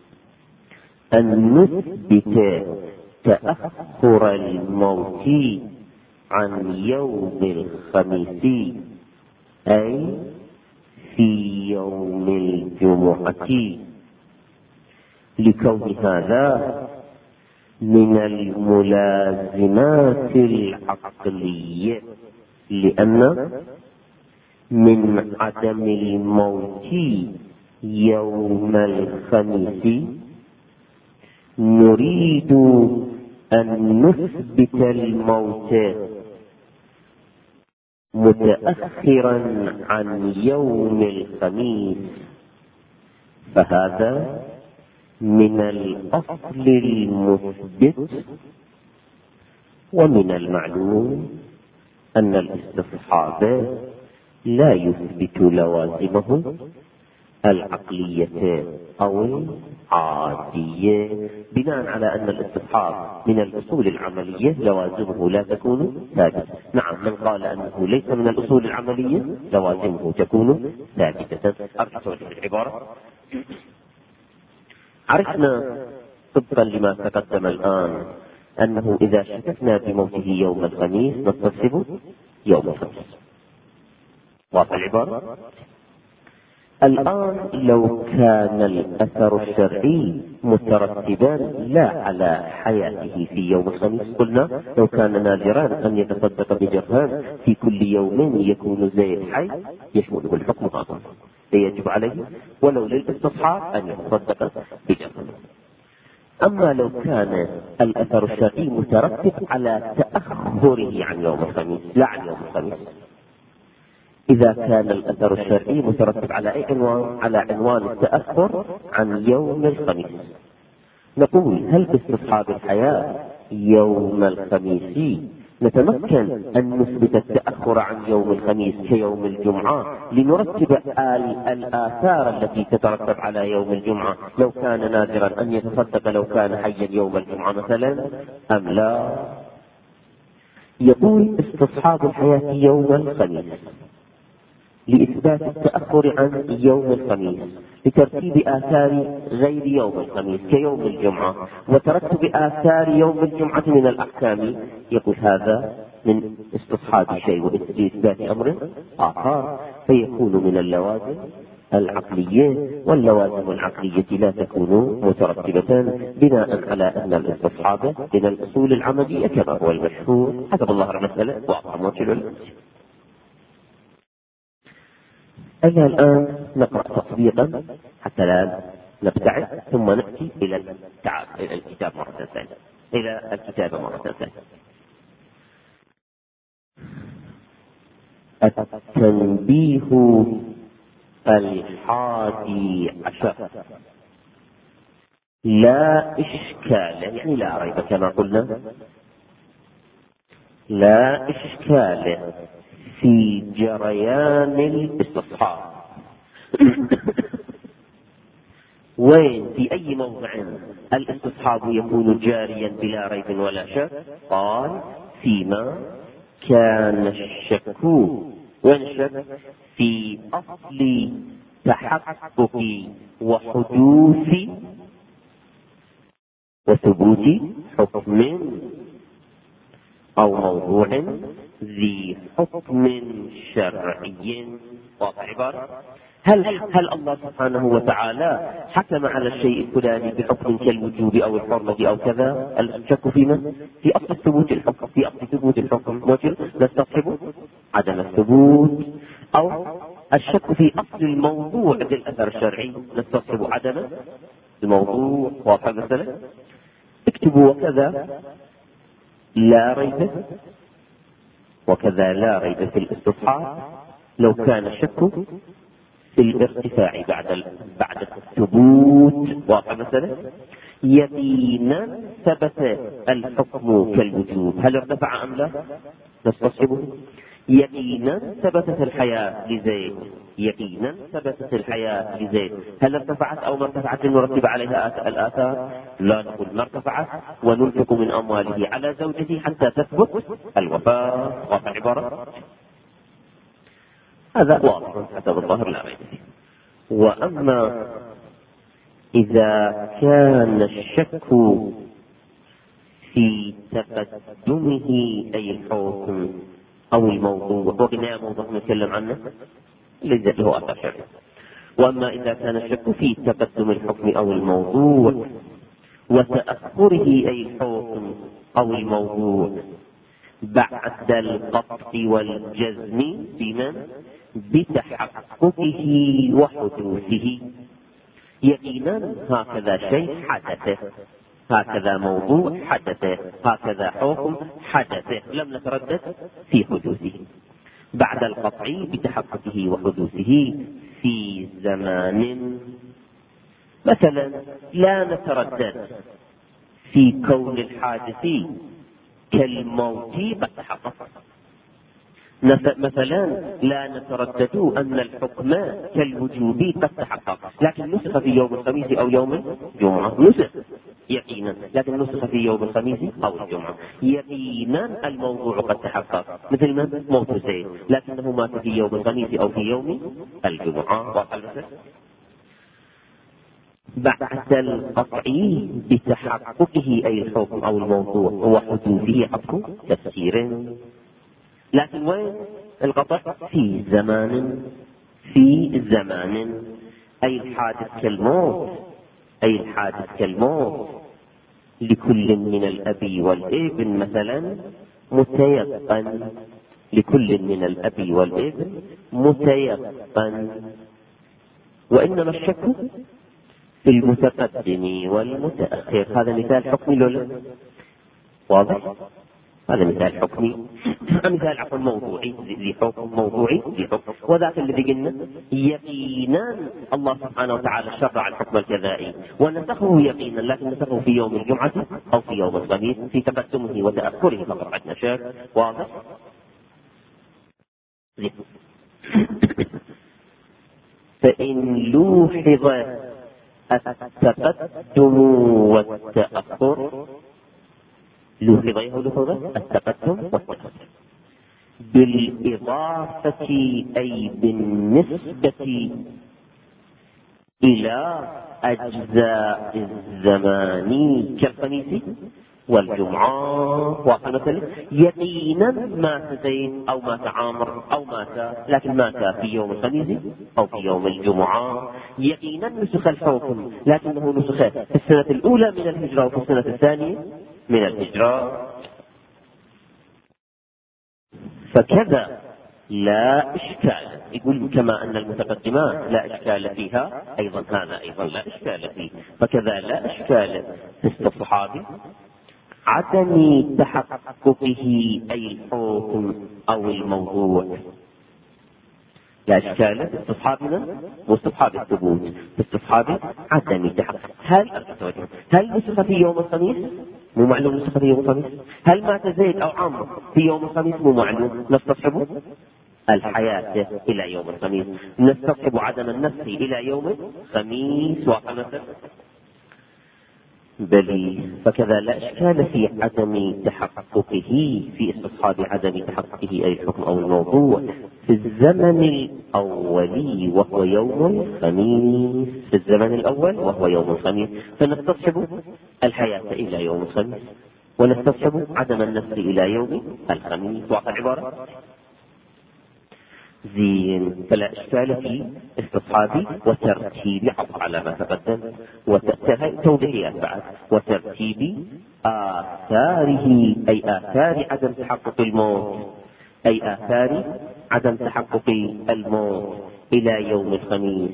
أن نثبت تأخر الموت عن يوم الخميس أي في يوم الجمعة، لكون هذا من الملازمات العقلية، لأن من عدم الموت يوم الخميس نريد أن نثبت الموت متأخرا عن يوم الخميس، فهذا من الأصل المثبت. ومن المعلوم أن الاستصحاب لا يثبت لوازمه العقلية أو العادية، بناء على أن الاستصحاب من الأصول العملية لوازمه لا تكون ثابتة. نعم، من قال أنه ليس من الأصول العملية لوازمه تكون ثابتة. أرجو العبارة. عرفنا طبقا لما تقدم الآن أنه إذا شككنا بموته يوم الخميس نستصحب يوم الخميس. واضح العبارة؟ الآن لو كان الأثر الشرعي مترتبا لا على حياته في يوم الخميس، قلنا لو كان نادرا أن يتصدق بجرهان في كل يوم يكون زيد حي يشمله الحكم هذا، فيجب عليه ولو للاستصحاب أن يتصدق بجرهان. أما لو كان الأثر الشرعي مترتب على تأخره عن يوم الخميس لا عن يوم الخميس، إذا كان الأثر الشرعي مترتب على أي عنوان؟ على عنوان التأخر عن يوم الخميس، نقول هل باستصحاب الحياة يوم الخميس نتمكن أن نثبت التأخر عن يوم الخميس كيوم الجمعة لنرتب الآثار التي تترتب على يوم الجمعة لو كان نادرا أن يتصدق لو كان حيا يوم الجمعة مثلا أم لا؟ يقول استصحاب الحياة يوم الخميس لإثبات التأخر عن يوم الخميس لترتيب آثار غير يوم الخميس كيوم الجمعة وترتب آثار يوم الجمعة من الأحكام، يقول هذا من استصحاب شيء وإثبات أمر آخر، فيكون من اللوازم العقلية، واللوازم العقلية لا تكون مترتبة بناء على أن الاستصحاب من الأصول العملية كما هو المشهور حسب الله المسألة واضحة موجه. أنا الآن نقرأ تطبيقا حتى لا نبتعد ثم نأتي إلى الكتاب مرة ثانية إلى الكتابة مرة ثانية. التنبيه 11 لا إشكال، يعني لا ريب كما قلنا، لا إشكال في جريان الاستصحاب. وين في أي موضع الاستصحاب يكون جاريا بلا ريب ولا شك؟ قال فيما كان الشك والشك في أصل تحقق وحدوث وثبوت حكم أو موضوع ذي حكم شرعي. واضح عبارة؟ هل الله سبحانه وتعالى حكم على الشيء الفلاني بحكم كالوجوب أو الحرمة أو كذا؟ الشك فيما في أصل ثبوت الحكم، في أصل ثبوت الحكم موجود نستصحب عدم الثبوت، أو الشك في أصل الموضوع بالأثر الشرعي نستصحب عدم الموضوع. واضح مثلا؟ اكتبوا وكذا لا ريب وكذا لا ريب في الاستصحاب لو كان الشك في الارتفاع بعد الثبوت. واضح مثلا؟ يقينا ثبت الحكم كالوجوب، هل ارتفع أم لا؟ نستصحبه. يقينا ثبتت الحياة لزيد، يقينا ثبتت الحياة لزيد، هل ارتفعت أو ما ارتفعت لنرتب عليها الآثار؟ لا نقول ما ارتفعت، وننفق من أمواله على زوجته حتى تثبت الوفاة. واضح العبارة؟ هذا واضح حسب الظاهر لا ريب فيه. وأما إذا كان الشك في تقدمه أي الحكم أو الموضوع، وقلنا موضوع نتكلم عنه اللي هو أثر شرعي. وأما إذا كان الشك في تقدم الحكم أو الموضوع وتأخره أي الحكم أو الموضوع بعد القطع والجزم بمن بتحققه وحدوثه، يقينا هكذا شيء حدث، هكذا موضوع حدث، هكذا حكم حدث، لم نتردد في حدوثه بعد القطع بتحققه وحدوثه في زمان. مثلا لا نتردد في كون الحادث كالموت قد تحقق، مثلا لا نتردد أن الحكم كالوجوب قد تحقق، لكن نسخ في يوم الخميس أو يوم الجمعة، نسخ يقينا، لكن نسخ في يوم الخميس أو الجمعة، يقينا الموضوع قد تحقق، مثل ما موت زيد لكنه مات في يوم الخميس أو في يوم الجمعة. بعد القطع بتحققه أي الحكم أو الموضوع وحدوثه حق تفسير. لكن وين القطع؟ في زمان أي الحادث كالموت لكل من الأب والابن مثلا متيقن، وإنما الشك في المتقدم والمتأخر. هذا مثال حكمي لولا واضح؟ هذا مثال حكمي، مثال موضوعي ذي حكم، وذاك الذي قلنا يقينا الله سبحانه وتعالى شرع الحكم الجزائي ونسخه يقينا، لكن نسخه في يوم الجمعة أو في يوم الخميس في تقدمه وتأخره فقط عندنا شك. واضح؟ فإن لوحظ التقدم والتأخر، التقدم والتأخر بالإضافة أي بالنسبة إلى أجزاء الزمان كالخميس والجمعة وقال يقينا مات زيد أو مات عامر أو مات، لكن مات في يوم الخميس أو في يوم الجمعة، يقينا نسخ الحكم لكنه نسخ في السنة الأولى من الهجرة وفي السنة الثانية من الهجرة. فكذا لا إشكال، يقول كما أن المتقدمات لا إشكال فيها أيضا هذا أيضا لا إشكال فيه. فكذا لا إشكال في الصحابي عدم تحققه أي الحكم أو الموضوع، لا إشكال في استصحابنا واستصحاب الثبوت، في استصحاب عدم تحقق. هل نسخ في يوم الخميس؟ مو معلوم نسخ في يوم الخميس. هل مات زيد أو عمرو في يوم الخميس؟ مو معلوم. نستصحب الحياة إلى يوم الخميس، نستصحب عدم النسخ إلى يوم الخميس وقمة بل. فكذا لا إشكال في عدم تحققه في استصحاب عدم تحققه أي الحكم أو الموضوع في الزمن الأول وهو يوم الخميس، في الزمن الأول وهو يوم الخميس، فنستصحب الحياة إلى يوم الخميس ونستصحب عدم النسخ إلى يوم الخميس. واضح العبارة؟ زين. فلا إشكال في استصحاب وترتيب عطف على ما تقدم توضيحيات بعد، وترتيب آثاره أي آثار عدم تحقق الموت، أي آثار عدم تحقق الموت إلى يوم الخميس،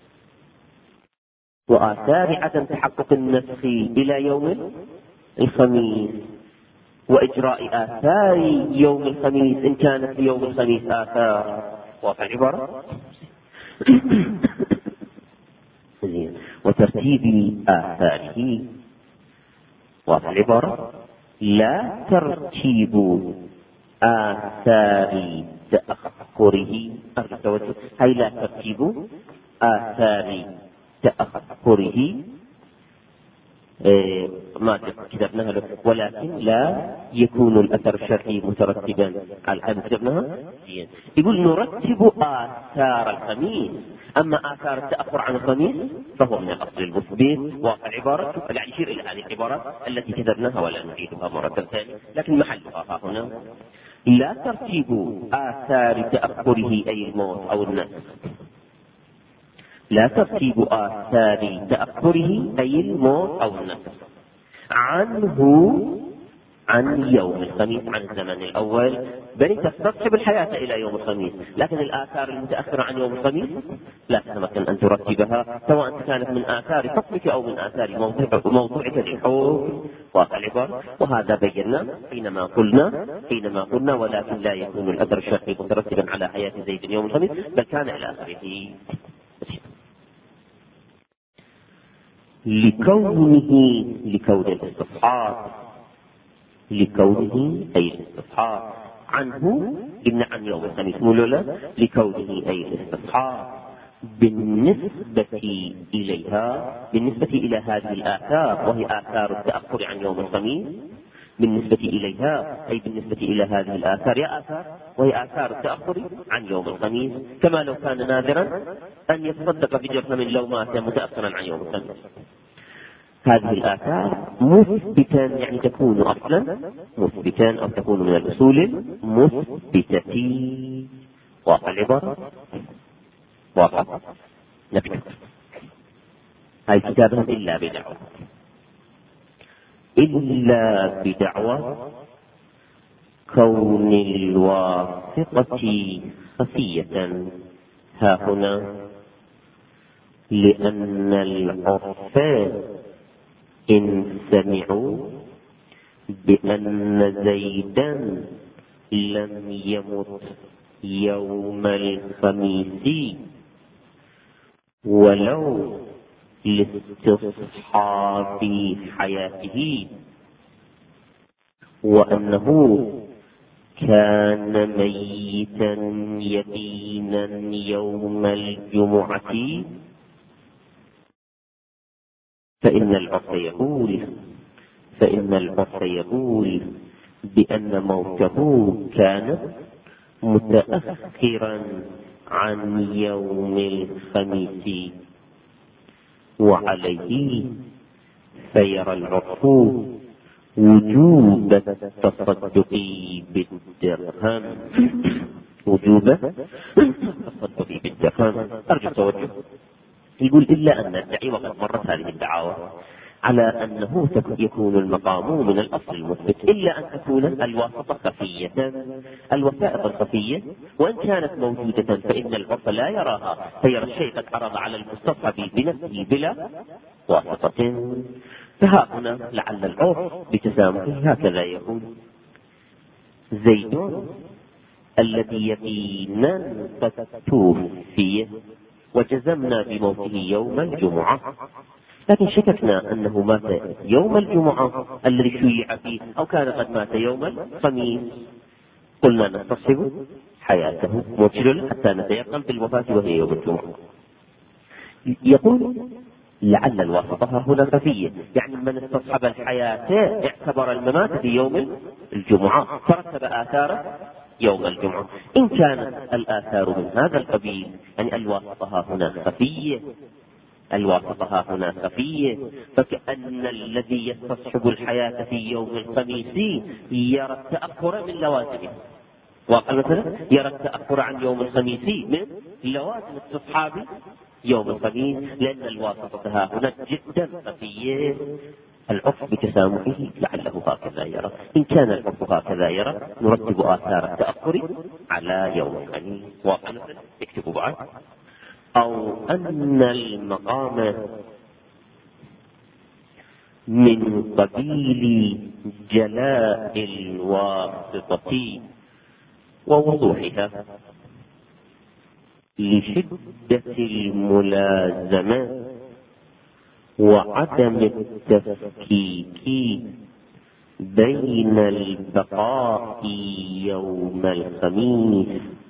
وآثار عدم تحقق النسخ إلى يوم الخميس، وإجراء آثار يوم الخميس إن كانت في يوم الخميس آثار. واضح العبارة؟ وترتيب آثاره. واضح العبارة؟ لا ترتيب آثار تأخره، هي لا ترتيب آثار تأخره ما كتبناها له، ولكن لا يكون الأثر الشرعي مترتبا على هذا كتبناها. يقول نرتب آثار الخميس، أما آثار التأخر عن الخميس فهو من الأصل المثبت. واقع العبارة فلا يشير إلى هذه العبارات التي كتبناها ولا نعيدها مرة ثانية، لكن محلها هنا لا ترتيب آثار تأخره أي الموت أو النسخ، لا ترتيب آثار تأخره أي الموت أو النسخ عن يوم الخميس، عن الزمن الأول، بل تستصحب الحياة إلى يوم الخميس، لكن الآثار المتأخرة عن يوم الخميس لا تتمكن أن ترتبها، سواء كانت من آثار حكمك أو من آثار موضوعك للحكم. واقع العبارة. وهذا بينا حينما قلنا ولكن لا يكون الأثر الشرعي مترتبا على حياة زيد يوم الخميس، بل كان إلى آخره. لكون أي الاستصحاب عنه إن عن يوم الخميس مولولا، لكونه أي الاستصحاب بالنسبة إلى هذه الآثار وهي آثار التأخر عن يوم الخميس، بالنسبة إليها أي بالنسبة إلى هذه الآثار يا آثار وهي آثار التأخر عن يوم الخميس، كما لو كان نادرا أن يتصدق بجرم لو مات متأخرا عن يوم الخميس. هذه الآثار مثبتا، يعني تكون أصلا مثبتا أو تكون من الأصول المثبتة. واضح العبارة؟ واضح. نكتب هاي كتابها إلا بدعوة، إلا بدعوة كون الواسطة خفية. ها هنا لأن العرف إن سمعوا بأن زيدا لم يمت يوم الخميس ولو لاستصحاب حياته، وأنه كان ميتا يقينا يوم الجمعة، فإن العرف يقول بأن موته كان متأخرا عن يوم الخميس، وعليه فيرى العرف وجوب التصدق بالدرهم. وجوب التصدق بالدرهم. أرجو التوجه. يقول إلا أن ندعي، وقد مرت هذه الدعاوى على أنه يكون المقام من الأصل المثبت، إلا أن تكون الواسطة خفية. الوسائط الخفية وإن كانت موجودة فإن العرف لا يراها، فيرى الشيء قد عرض على المستصحب بنفسه بلا واسطة. فها هنا لعل العرف بتسامحه هكذا يقول: زيد الذي يقينا قد توفي وجزمنا بموته يوم الجمعة، لكن شككنا أنه مات يوم الجمعة الذي شيع فيه، أو كان قد مات يوم الخميس، قلنا نستصحب حياته موكل حتى نتيقن بالوفاة وهي يوم الجمعة. يقول لعل الواسطة هنا خفية، يعني من استصحب الحياة اعتبر الممات في يوم الجمعة فرتب آثاره يوم الجمعة. إن كانت الآثار من هذا القبيل يعني الواسطة هنا خفية، الواسطة هنا خفية، فكأن الذي يستصحب الحياة في يوم الخميس يرى التأخر من لوازمه. واقع مثلا يرى التأخر عن يوم الخميس من لوازم استصحاب يوم الخميس، لأن الواسطة ها هنا جدا خفية. العرف بتسامحه لعله هكذا يرى. إن كان العرف هكذا يرى نرتب آثار التأخر على يوم الخميس. واقع مثلا اكتبوا بعد: أو أن المقام من قبيل جلاء الواسطة ووضوحها لشدة الملازمة وعدم التفكيك بين البقاء يوم الخميس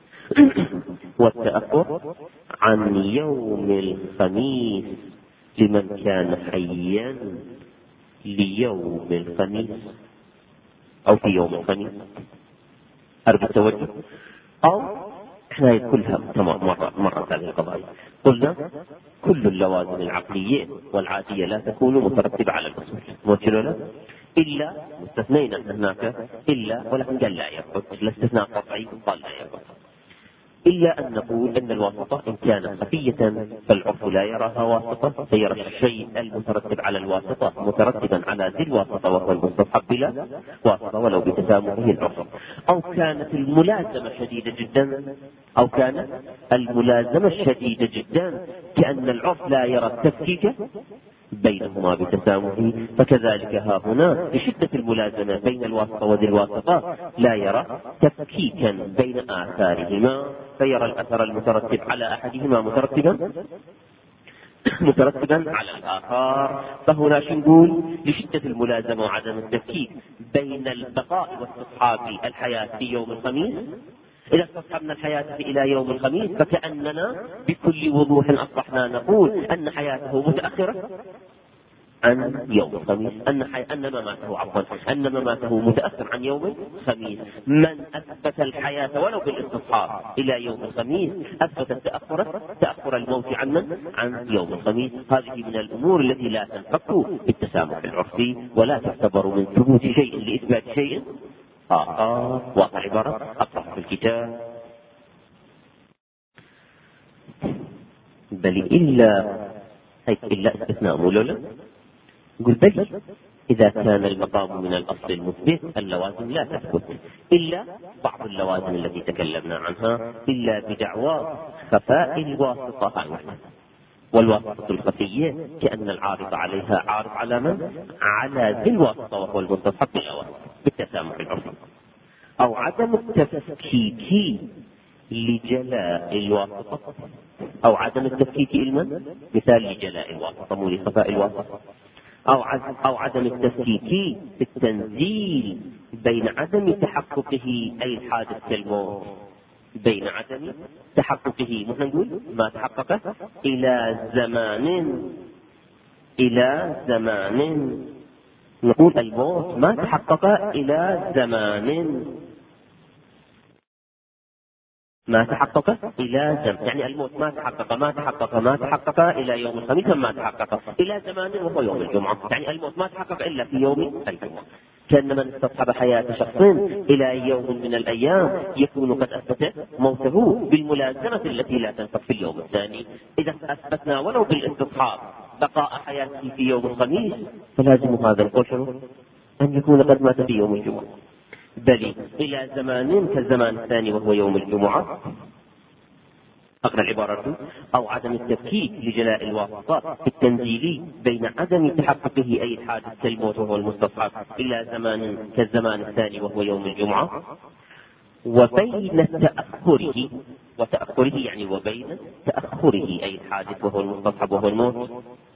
والتأخر عن يوم الخميس لمن كان حيا ليوم الخميس أو في يوم الخميس. أرجو التوجه. أو احنا كلها مرت هذه القضايا. قلنا كل اللوازم العقلية والعادية لا تكون مترتبة على الأصول، موجودة إلا استثنينا هناك إلا، ولكن قال لا يربط، الاستثناء قطعي قال لا يربط، إلا أن نقول أن الواسطة إن كانت خفية فالعرف لا يراها واسطة، فيرى الشيء المترتب على الواسطة مترتبا على ذي الواسطة وهو المستصحب بلا واسطة ولو بتسامحه العرف. أو كانت الملازمة شديدة جدا كأن العرف لا يرى التفكيك بينهما بتسامحه، فكذلك ها هنا لشدة الملازمة بين الواسطة وذي الواسطة لا يرى تفكيكا بين آثارهما، فيرى الأثر المترتب على أحدهما مترتبا على الآخر. فهنا نقول لشدة الملازمة وعدم التفكيك بين البقاء واستصحاب الحياة في يوم الخميس. إذا استصحبنا الحياة إلى يوم الخميس فكأننا بكل وضوح أصبحنا نقول أن حياته متأخرة عن يوم الخميس، أن مماته متأخر عن يوم الخميس. من أثبت الحياة ولو بالاستصحاب إلى يوم الخميس أثبت تأخر الموت عن يوم الخميس. هذه من الأمور التي لا تنفك بالتسامح العرفي ولا تعتبر من ثبوت شيء لإثبات شيء آخر. واقع عبارة أقرأ في الكتاب: بل إلا استثناء مولولا. يقول بل إذا كان المقام من الأصل المثبت اللوازم لا تثبت إلا بعض اللوازم التي تكلمنا عنها، إلا بدعوى خفاء الواسطة والواسطة الخفية كأن العارض عليها عارض على من؟ على ذي الواسطة وهو المستصحب بالتسامح العرفي، أو عدم التفكيك لجلاء الواسطة، أو عدم التفكيك مثال لجلاء الواسطة مو لخفاء الواسطة، أو عدم التفكيك في التنزيل بين عدم تحققه أي الحادث كالموت، بين عدم تحققه مثل نقول ما تحقق إلى زمان نقول الموت ما تحقق إلى زمان، يعني الموت ما تحقق إلى يوم الخميس، ما تحقق إلى زمان وهو يوم الجمعة، يعني الموت ما تحقق إلا في يوم الجمعة. كأن من استصحب حياة شخص إلى يوم من الأيام يكون قد أثبت موته بالملازمة التي لا تنفك في اليوم الثاني. إذا أثبتنا ولو بالاستصحاب بقاء حياته في يوم الخميس فلازم هذا القشر أن يكون قد مات في يوم الجمعة، بل إلى زمان كالزمان الثاني وهو يوم الجمعة. أقرأ العبارة: أو عدم التفكيك لجلاء الواسطة في التنزيل بين عدم تحققه أي الحادث كالموت وهو المستصحب إلى زمان كالزمان الثاني وهو يوم الجمعة، وبين تأخره يعني وبين تأخره أي الحادث وهو المستصحب وهو الموت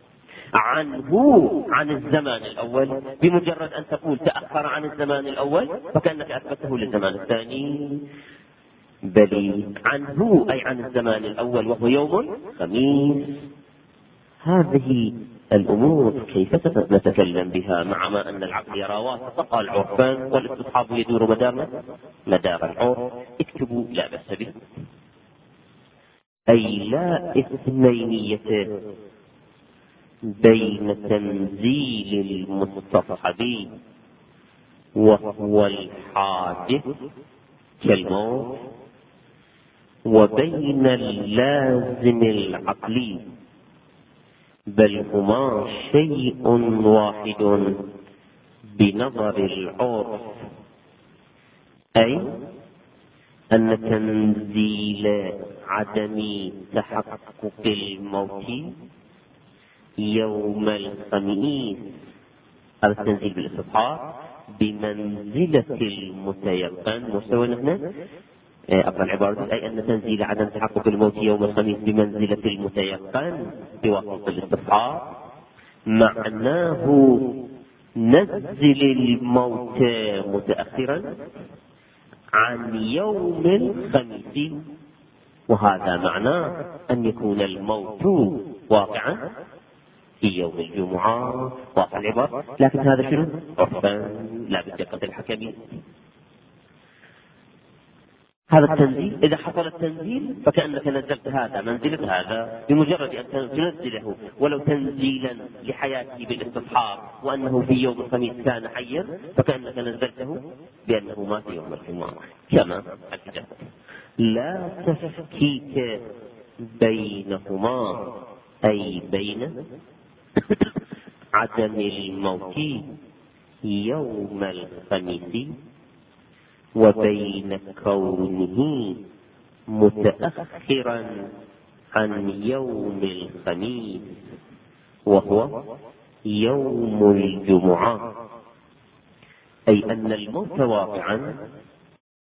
عن الزمان الأول. بمجرد أن تقول تأخر عن الزمان الأول فكأنك أثبته للزمان الثاني، بل عنه أي عن الزمان الأول وهو يوم الخميس. هذه الأمور كيف نتكلم بها مع ما أن العقل يرى واسطة قال عرفان والاستصحاب يدور مدار العرف؟ اكتبوا لا بأس به، أي لا اثنينية بين تنزيل المستصحب وهو الحادث كالموت وبين اللازم العقلي، بل هما شيء واحد بنظر العرف، أي أن تنزيل عدم تحقق الموت يوم الخميس هذا التنزيل بالاستصحاب بمنزلة المتيقن مستوى هنا. أقرأ العبارة: أي أن تنزيل عدم تحقق الموت يوم الخميس بمنزلة المتيقن بواسطة الاستصحاب معناه نزل الموت متأخرا عن يوم الخميس، وهذا معناه أن يكون الموت واقعا في يوم الجمعة. واقع العبارة، لكن هذا شنو؟ عرفا لا بدقة الحكم. هذا التنزيل إذا حصل التنزيل فكأنك نزلت هذا منزلة هذا، بمجرد أن تنزله ولو تنزيلا لحياته بالاستصحاب وأنه في يوم الخميس كان حيا فكأنك نزلته بأنه مات يوم الجمعة. كما الكتاب لا تفكيك بينهما أي بين عدم الموت يوم الخميس وبين كونه متأخرا عن يوم الخميس وهو يوم الجمعة، أي أن الموت واقعا